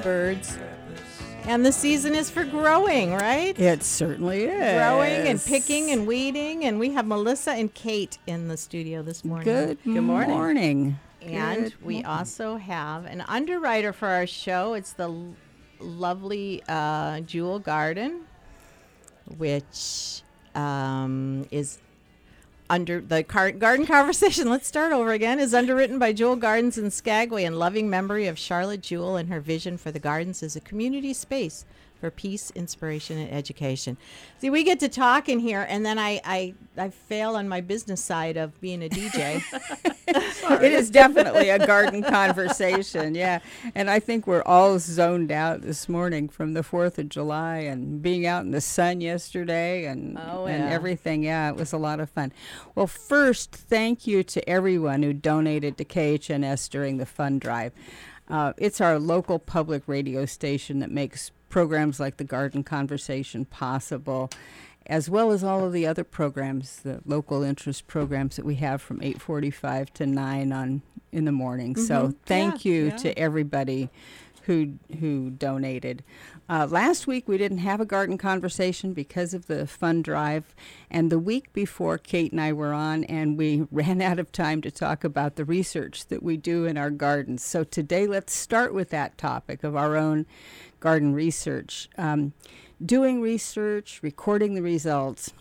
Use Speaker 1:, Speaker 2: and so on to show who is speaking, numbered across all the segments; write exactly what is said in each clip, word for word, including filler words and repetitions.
Speaker 1: birds. And the season is for growing, right?
Speaker 2: It certainly is.
Speaker 1: Growing and picking and weeding. And we have Melissa and Kate in the studio this morning.
Speaker 2: Good, Good morning. morning.
Speaker 1: And
Speaker 2: Good
Speaker 1: we
Speaker 2: morning.
Speaker 1: also have an underwriter for our show. It's the l- lovely uh, Jewel Garden, which um, is under the car- Garden Conversation. Let's start over again. Is underwritten by Jewel Gardens in Skagway in loving memory of Charlotte Jewel and her vision for the gardens as a community space for peace, inspiration, and education. See, we get to talk in here, and then I, I, I fail on my business side of being a D J.
Speaker 2: It is definitely a garden conversation, yeah. And I think we're all zoned out this morning from the fourth of July and being out in the sun yesterday and,
Speaker 1: oh,
Speaker 2: and
Speaker 1: yeah.
Speaker 2: everything. Yeah, it was a lot of fun. Well, first, thank you to everyone who donated to K H N S during the fund drive. Uh, it's our local public radio station that makes programs like the Garden Conversation possible, as well as all of the other programs, the local interest programs that we have from eight forty-five to nine on in the morning. Mm-hmm. So thank
Speaker 1: yeah,
Speaker 2: you
Speaker 1: yeah.
Speaker 2: to everybody who who donated. Uh, last week we didn't have a Garden Conversation because of the fund drive, and the week before Kate and I were on, and we ran out of time to talk about the research that we do in our gardens. So today let's start with that topic of our own garden research. Um, doing research, recording the results,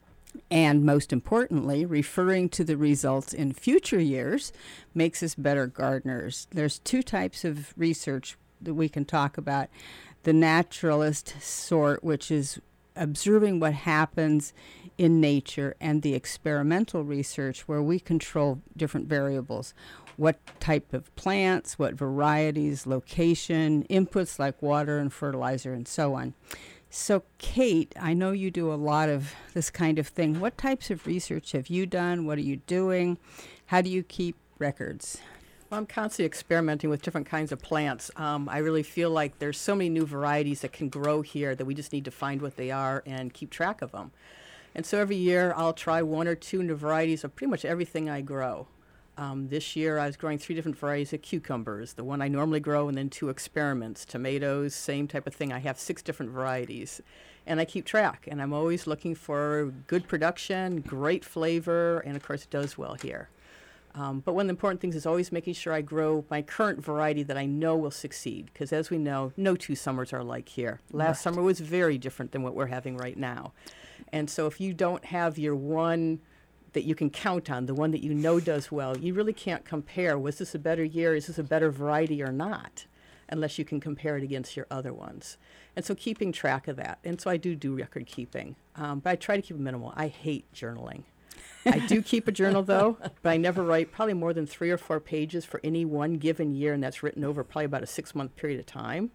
Speaker 2: and most importantly, referring to the results in future years makes us better gardeners. There's two types of research that we can talk about. The naturalist sort, which is observing what happens in nature, and the experimental research where we control different variables. What type of plants, what varieties, location, inputs like water and fertilizer, and so on. So, Kate, I know you do a lot of this kind of thing. What types of research have you done? What are you doing? How do you keep records?
Speaker 3: Well, I'm constantly experimenting with different kinds of plants. Um, I really feel like there's so many new varieties that can grow here that we just need to find what they are and keep track of them. And so every year I'll try one or two new varieties of pretty much everything I grow. Um, this year I was growing three different varieties of cucumbers, the one I normally grow, and then two experiments. Tomatoes, same type of thing. I have six different varieties. And I keep track, and I'm always looking for good production, great flavor, and of course it does well here. Um, but one of the important things is always making sure I grow my current variety that I know will succeed, because as we know, no two summers are like here. Last right. summer was very different than what we're having right now. And so if you don't have your one that you can count on, the one that you know does well, you really can't compare, was this a better year, is this a better variety or not, unless you can compare it against your other ones. And so keeping track of that. And so I do do record keeping, um, but I try to keep it minimal. I hate journaling. I do keep a journal, though, but I never write probably more than three or four pages for any one given year, and that's written over probably about a six-month period of time.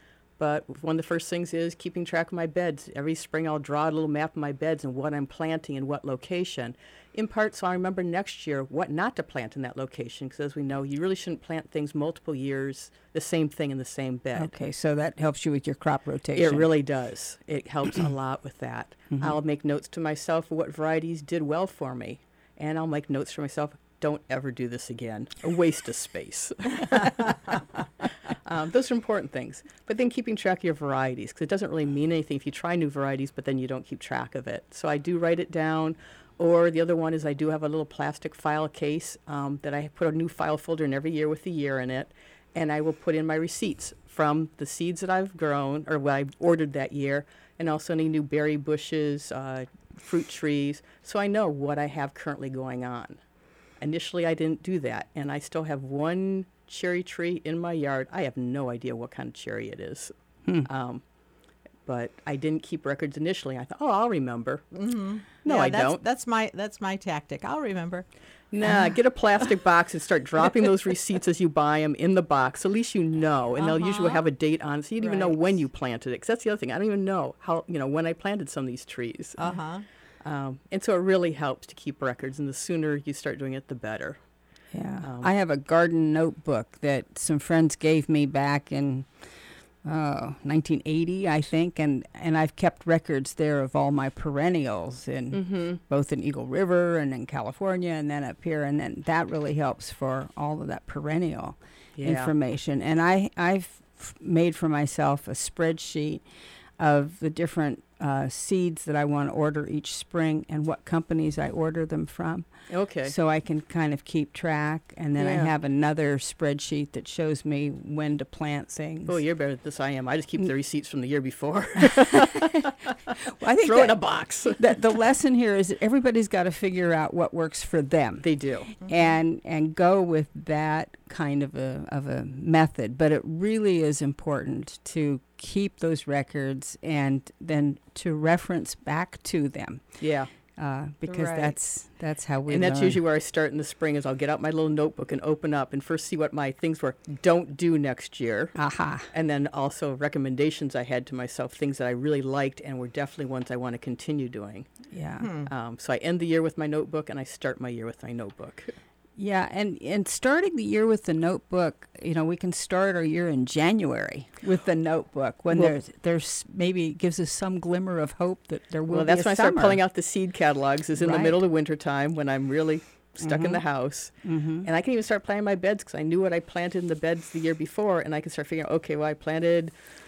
Speaker 3: But one of the first things is keeping track of my beds. Every spring I'll draw a little map of my beds and what I'm planting and what location, in part so I remember next year what not to plant in that location, because as we know, you really shouldn't plant things multiple years, the same thing in the same bed.
Speaker 2: Okay, so that helps you with your crop rotation.
Speaker 3: It really does. It helps a lot with that. Mm-hmm. I'll make notes to myself of what varieties did well for me, and I'll make notes for myself, don't ever do this again. A waste of space. um, those are important things. But then keeping track of your varieties, because it doesn't really mean anything if you try new varieties, but then you don't keep track of it. So I do write it down. Or the other one is I do have a little plastic file case um, that I put a new file folder in every year with the year in it. And I will put in my receipts from the seeds that I've grown or what I ordered that year, and also any new berry bushes, uh, fruit trees. So I know what I have currently going on. Initially, I didn't do that, and I still have one cherry tree in my yard. I have no idea what kind of cherry it is. Hmm. Um, but I didn't keep records initially. I thought, oh, I'll remember.
Speaker 1: Mm-hmm.
Speaker 3: No,
Speaker 1: yeah,
Speaker 3: I
Speaker 1: that's,
Speaker 3: don't.
Speaker 1: That's my that's my tactic. I'll remember.
Speaker 3: Nah, get a plastic box and start dropping those receipts as you buy them in the box. At least you know, and uh-huh. they'll usually have a date on it, so you don't right. even know when you planted it. Because that's the other thing. I don't even know how you know when I planted some of these trees.
Speaker 1: Uh huh.
Speaker 3: Um, and so it really helps to keep records, and the sooner you start doing it, the better.
Speaker 2: Yeah.
Speaker 3: Um,
Speaker 2: I have a garden notebook that some friends gave me back in uh, nineteen eighty, I think, and, and I've kept records there of all my perennials, in
Speaker 3: mm-hmm.
Speaker 2: both in Eagle River and in California and then up here, and then that really helps for all of that perennial
Speaker 3: yeah.
Speaker 2: information. And I, I've f- made for myself a spreadsheet of the different uh, seeds that I want to order each spring and what companies I order them from.
Speaker 3: Okay.
Speaker 2: So I can kind of keep track. And then I
Speaker 3: Yeah.
Speaker 2: have another spreadsheet that shows me when to plant things.
Speaker 3: Oh, you're better at this I am. I just keep the receipts from the year before.
Speaker 2: Well, I think
Speaker 3: Throw it in
Speaker 2: that-
Speaker 3: a box.
Speaker 2: that the lesson here is that everybody's got to figure out what works for them.
Speaker 3: They do.
Speaker 2: and and go with that kind of a of a method. But it really is important to keep those records and then to reference back to them,
Speaker 3: Yeah.
Speaker 2: uh, because
Speaker 1: Right.
Speaker 2: that's that's how we
Speaker 3: And that's
Speaker 2: learn.
Speaker 3: usually where I start in the spring is I'll get out my little notebook and open up and first see what my things were don't do next year.
Speaker 2: Aha.
Speaker 3: And then also recommendations I had to myself, things that I really liked and were definitely ones I want to continue doing.
Speaker 2: Yeah.
Speaker 1: Hmm.
Speaker 3: Um, so I end the year with my notebook and I start my year with my notebook.
Speaker 2: Yeah, and, and starting the year with the notebook, you know, we can start our year in January with the notebook when
Speaker 3: Well-
Speaker 2: there's there's maybe gives us some glimmer of hope that there will
Speaker 3: Well,
Speaker 2: be
Speaker 3: that's
Speaker 2: a
Speaker 3: when I
Speaker 2: summer.
Speaker 3: start pulling out the seed catalogs is in
Speaker 2: Right.
Speaker 3: the middle of winter time when I'm really stuck in the
Speaker 2: Mhm.
Speaker 3: house.
Speaker 2: Mm-hmm.
Speaker 3: And I can even start planting my beds because I knew what I planted in the beds the year before. And I can start figuring out, okay, well, I planted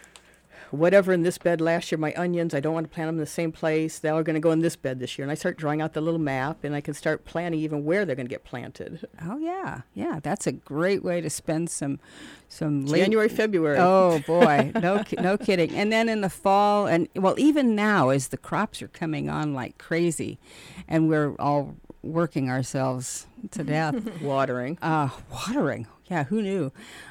Speaker 3: whatever in this bed last year, my onions. I don't want to plant them in the same place. They are going to go in this bed this year. And I start drawing out the little map and I can start planning even where they're going to get planted.
Speaker 2: Oh yeah, yeah, that's a great way to spend some some late
Speaker 3: January, February.
Speaker 2: Oh boy, no, ki- no kidding. And then in the fall, and well, even now, as the crops are coming on like crazy, and we're all working ourselves to death,
Speaker 3: Watering.
Speaker 2: uh, watering. Yeah, who knew?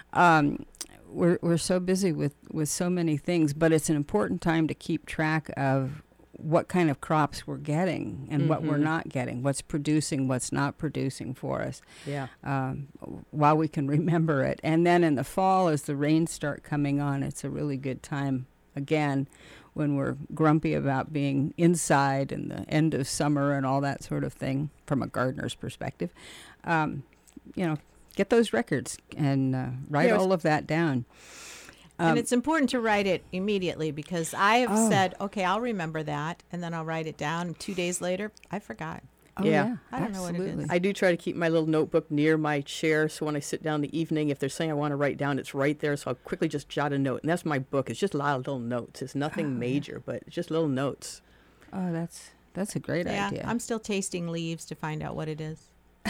Speaker 2: Um, we're we're so busy with with so many things, but it's an important time to keep track of what kind of crops we're getting and what we're
Speaker 3: Mhm.
Speaker 2: not getting, what's producing, what's not producing for us,
Speaker 3: Yeah.
Speaker 2: um, while we can remember it. And then in the fall, as the rains start coming on, it's a really good time again when we're grumpy about being inside and the end of summer and all that sort of thing from a gardener's perspective. Um, you know, get those records and uh, write
Speaker 3: Yeah, it was-
Speaker 2: all of that down. Um,
Speaker 1: and it's important to write it immediately because I have
Speaker 2: Oh.
Speaker 1: said, okay, I'll remember that, and then I'll write it down. And two days later, I forgot.
Speaker 2: oh,
Speaker 3: yeah.
Speaker 2: yeah,
Speaker 1: I don't know what it is.
Speaker 2: absolutely.
Speaker 3: I do try to keep my little notebook near my chair, so when I sit down in the evening, if there's something I want to write down, it's right there, so I'll quickly just jot a note. And that's my book. It's just a lot of little notes. It's nothing
Speaker 2: Oh, yeah.
Speaker 3: major, but it's just little notes.
Speaker 2: Oh, that's that's a great
Speaker 1: Yeah,
Speaker 2: idea.
Speaker 1: I'm still tasting leaves to find out what it is.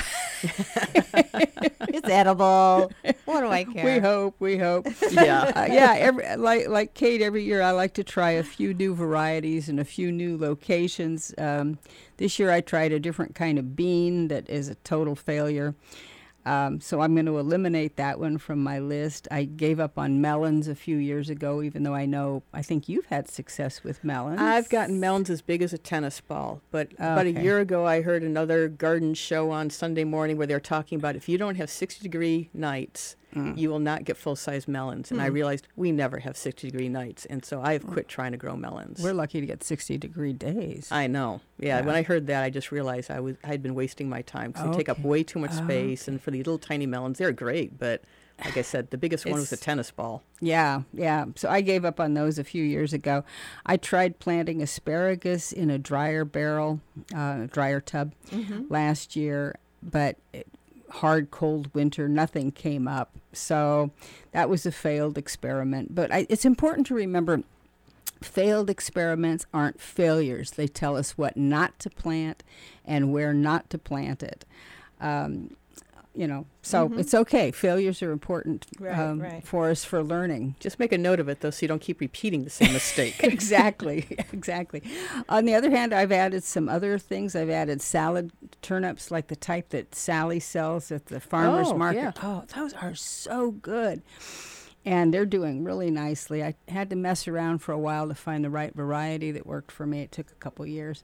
Speaker 1: It's edible. What do I care?
Speaker 2: We hope, we hope.
Speaker 3: Yeah.
Speaker 2: uh, yeah, every, like like Kate, every year I like to try a few new varieties and a few new locations. Um, this year I tried a different kind of bean that is a total failure. Um, so I'm going to eliminate that one from my list. I gave up on melons a few years ago, even though I know, I think you've had success with melons.
Speaker 3: I've gotten melons as big as a tennis ball, but about a
Speaker 2: Okay.
Speaker 3: year ago I heard another garden show on Sunday morning where they were talking about if you don't have sixty degree nights,
Speaker 2: Mm.
Speaker 3: you will not get full-size melons. And I
Speaker 1: Hmm.
Speaker 3: realized we never have sixty degree nights, and so I have quit trying to grow melons.
Speaker 2: We're lucky to get sixty degree days.
Speaker 3: I know. Yeah,
Speaker 2: Yeah.
Speaker 3: when I heard that, I just realized I was I'd been wasting my time because they take up
Speaker 2: Okay.
Speaker 3: way too much
Speaker 2: Oh,
Speaker 3: space. And for these little tiny melons, they're great, but like I said, the biggest one was a
Speaker 2: It's-
Speaker 3: tennis ball.
Speaker 2: Yeah, yeah. So I gave up on those a few years ago. I tried planting asparagus in a dryer barrel, uh, dryer tub
Speaker 1: Mhm.
Speaker 2: last year, but it, hard, cold winter, nothing came up. So that was a failed experiment. But I, it's important to remember failed experiments aren't failures. They tell us what not to plant and where not to plant it. Um, you know, so
Speaker 1: Mhm.
Speaker 2: it's okay. Failures are important
Speaker 1: Right,
Speaker 2: um,
Speaker 1: right.
Speaker 2: for us for learning.
Speaker 3: Just make a note of it, though, so you don't keep repeating the same mistake.
Speaker 2: Exactly, exactly. On the other hand, I've added some other things. I've added salad turnips, like the type that Sally sells at the farmer's
Speaker 3: Oh,
Speaker 2: market.
Speaker 3: yeah.
Speaker 2: Oh, those are so good. And they're doing really nicely. I had to mess around for a while to find the right variety that worked for me. It took a couple years.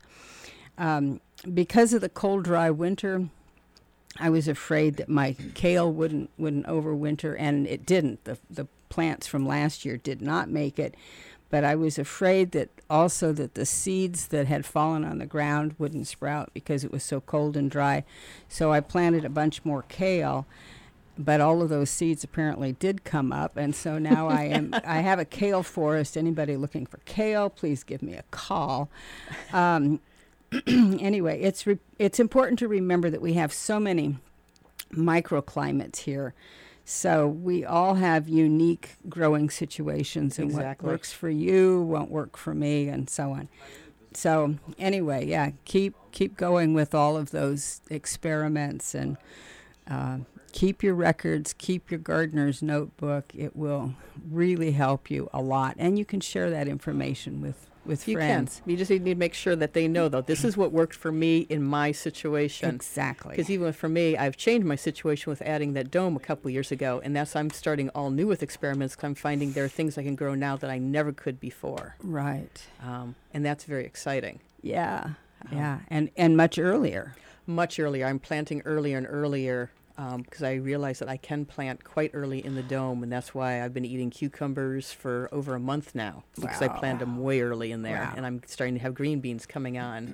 Speaker 2: Um, because of the cold, dry winter, I was afraid that my kale wouldn't wouldn't overwinter, and it didn't. The the plants from last year did not make it, but I was afraid that also that the seeds that had fallen on the ground wouldn't sprout because it was so cold and dry. So I planted a bunch more kale, but all of those seeds apparently did come up, and so now I am I have a kale forest. Anybody looking for kale, please give me a call. Um, anyway, it's re- it's important to remember that we have so many microclimates here So we all have unique growing situations, and
Speaker 3: Exactly.
Speaker 2: what works for you won't work for me, and so on. So anyway, yeah, keep keep going with all of those experiments, and uh, keep your records, keep your gardener's notebook. It will really help you a lot, and you can share that information with with
Speaker 3: You
Speaker 2: friends.
Speaker 3: can. You just need to make sure that they know, though, this is what worked for me in my situation.
Speaker 2: Exactly.
Speaker 3: Because even for me, I've changed my situation with adding that dome a couple years ago, and that's I'm starting all new with experiments. 'Cause I'm finding there are things I can grow now that I never could before,
Speaker 2: Right.
Speaker 3: um, and that's very exciting.
Speaker 2: Yeah.
Speaker 3: Um,
Speaker 2: Yeah. And and much earlier.
Speaker 3: Much earlier, I'm planting earlier and earlier because I realize that I can plant quite early in the dome, and that's why I've been eating cucumbers for over a month now because I
Speaker 2: Wow.
Speaker 3: planted them way early in there,
Speaker 2: Wow.
Speaker 3: and I'm starting to have green beans coming on.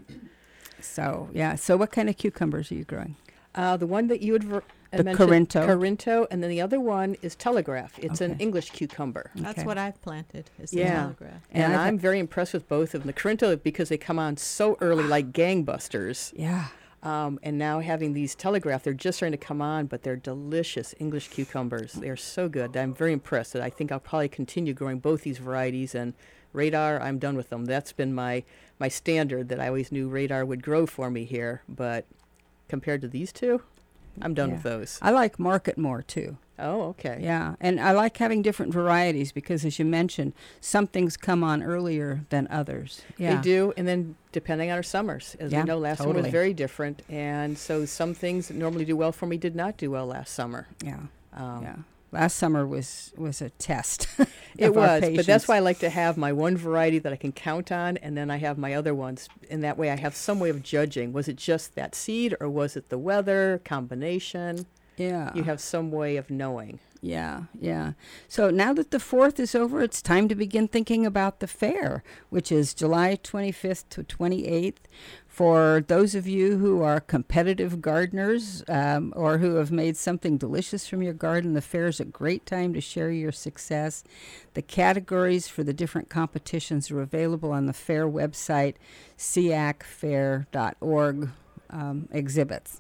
Speaker 2: So yeah. So what kind of cucumbers are you growing?
Speaker 3: Uh, the one that you had ver- uh,
Speaker 2: The
Speaker 3: mentioned,
Speaker 2: Corinto.
Speaker 3: Corinto, and then the other one is Telegraph. It's an
Speaker 2: Okay.
Speaker 3: English cucumber.
Speaker 1: That's
Speaker 2: Okay.
Speaker 1: what I've planted. Is the
Speaker 3: Yeah.
Speaker 1: telegraph.
Speaker 2: And
Speaker 3: And,
Speaker 2: I've
Speaker 3: I'm
Speaker 2: had-
Speaker 3: very impressed with both of them. The Corinto, because they come on so early, like gangbusters.
Speaker 2: Yeah.
Speaker 3: Um, and now having these Telegraph, they're just starting to come on, but they're delicious English cucumbers. They're so good. I'm very impressed. I think I'll probably continue growing both these varieties. And Radar, I'm done with them. That's been my, my standard that I always knew Radar would grow for me here. But compared to these two, I'm done
Speaker 2: Yeah.
Speaker 3: with those.
Speaker 2: I like Market more too.
Speaker 3: Oh, okay.
Speaker 2: Yeah, and I like having different varieties because, as you mentioned, some things come on earlier than others. Yeah.
Speaker 3: They do, and then depending on our summers. As
Speaker 2: Yeah,
Speaker 3: we know, last summer
Speaker 2: totally.
Speaker 3: was very different. And so some things that normally do well for me did not do well last summer.
Speaker 2: Yeah.
Speaker 3: Um,
Speaker 2: Yeah. Last summer was was a test.
Speaker 3: It
Speaker 2: of our
Speaker 3: was, but that's
Speaker 2: patience.
Speaker 3: why I like to have my one variety that I can count on, and then I have my other ones. And that way I have some way of judging. Was it just that seed, or was it the weather, combination?
Speaker 2: Yeah.
Speaker 3: You have some way of knowing.
Speaker 2: Yeah, yeah. So now that the fourth is over, it's time to begin thinking about the fair, which is July twenty-fifth to twenty-eighth. For those of you who are competitive gardeners um, or who have made something delicious from your garden, the fair is a great time to share your success. The categories for the different competitions are available on the fair website, C A C fair dot org um, exhibits.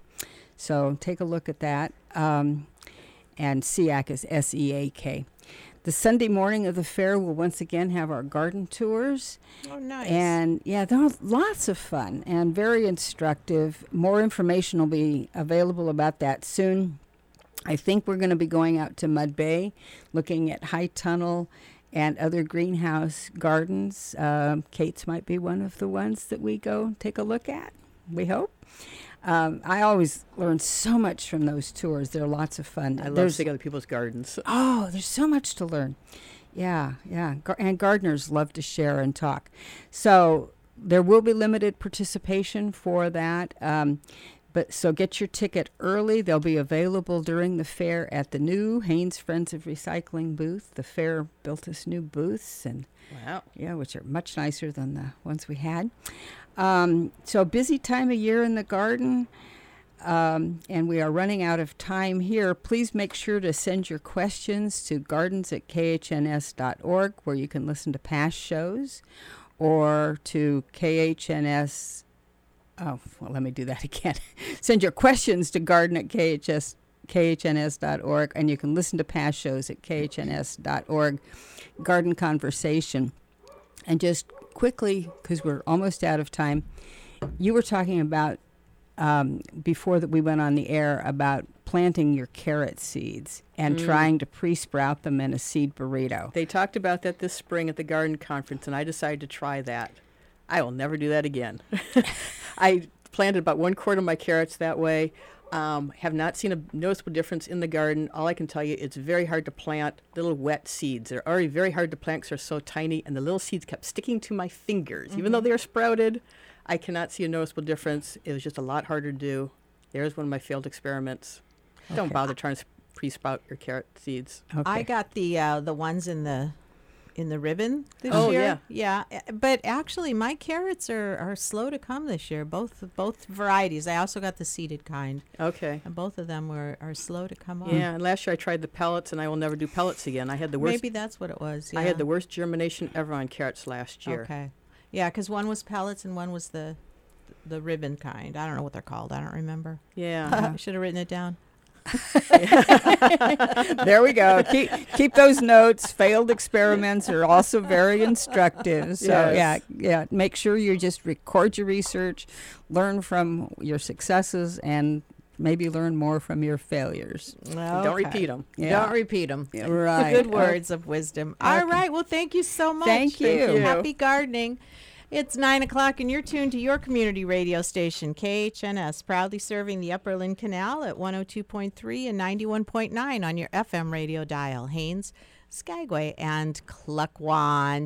Speaker 2: So take a look at that. Um, and S E A C is S E A K. The Sunday morning of the fair will once again have our garden tours.
Speaker 1: Oh, nice.
Speaker 2: And yeah, they're lots of fun and very instructive. More information will be available about that soon. I think we're going to be going out to Mud Bay, looking at High Tunnel and other greenhouse gardens. Um, Kate's might be one of the ones that we go take a look at, we hope. Um, I always learn so much from those tours. They're lots of fun.
Speaker 3: I love
Speaker 2: There's-
Speaker 3: seeing other people's gardens.
Speaker 2: Oh, there's so much to learn. Yeah, yeah. Gar- and gardeners love to share and talk. So there will be limited participation for that. Um, but so get your ticket early. They'll be available during the fair at the new Haynes Friends of Recycling booth. The fair built us new booths, and
Speaker 3: Wow.
Speaker 2: yeah, which are much nicer than the ones we had. Um, so busy time of year in the garden. Um, and we are running out of time here. Please make sure to send your questions to gardens at K H N S dot org, where you can listen to past shows, or to K H N S. Oh, well, let me do that again. Send your questions to garden at K H S, K H N S dot org, and you can listen to past shows at K H N S dot org. Garden Conversation. And just quickly, because we're almost out of time, you were talking about Um, before that we went on the air about planting your carrot seeds and
Speaker 3: Mm.
Speaker 2: trying to pre-sprout them in a seed burrito.
Speaker 3: They talked about that this spring at the garden conference, and I decided to try that. I will never do that again. I planted about one quart of my carrots that way. Um, have not seen a noticeable difference in the garden. All I can tell you, it's very hard to plant little wet seeds. They're already very hard to plant because they're so tiny, and the little seeds kept sticking to my fingers. Mm-hmm. Even though they're sprouted, I cannot see a noticeable difference. It was just a lot harder to do. There's one of my failed experiments. Don't
Speaker 2: Okay.
Speaker 3: bother trying to pre-sprout your carrot seeds.
Speaker 2: Okay.
Speaker 1: I got the uh, the ones in the in the ribbon this
Speaker 3: Oh,
Speaker 1: year. Yeah, yeah. But actually, my carrots are, are slow to come this year. Both both varieties. I also got the seeded kind,
Speaker 3: Okay.
Speaker 1: and both of them were are slow to come up.
Speaker 3: Yeah, and last year I tried the pellets, and I will never do pellets again. I had the worst.
Speaker 1: Maybe that's what it was. Yeah.
Speaker 3: I had the worst germination ever on carrots last year.
Speaker 1: Okay. Yeah, because one was pellets and one was the the ribbon kind. I don't know what they're called. I don't remember.
Speaker 3: Yeah.
Speaker 1: I should have written it down.
Speaker 2: There we go. Keep keep those notes. Failed experiments are also very instructive. So
Speaker 3: Yes.
Speaker 2: yeah, yeah. Make sure you just record your research, learn from your successes, and maybe learn more from your failures.
Speaker 3: Don't repeat them.
Speaker 2: Yeah.
Speaker 1: Don't repeat them.
Speaker 2: Right.
Speaker 1: Good words of wisdom. All
Speaker 2: Okay.
Speaker 1: right. Well, thank you so much.
Speaker 2: Thank you.
Speaker 1: Happy gardening. It's nine o'clock, and you're tuned to your community radio station, K H N S, proudly serving the Upper Lynn Canal at one oh two point three and ninety-one point nine on your F M radio dial. Haines, Skagway, and Cluckwan.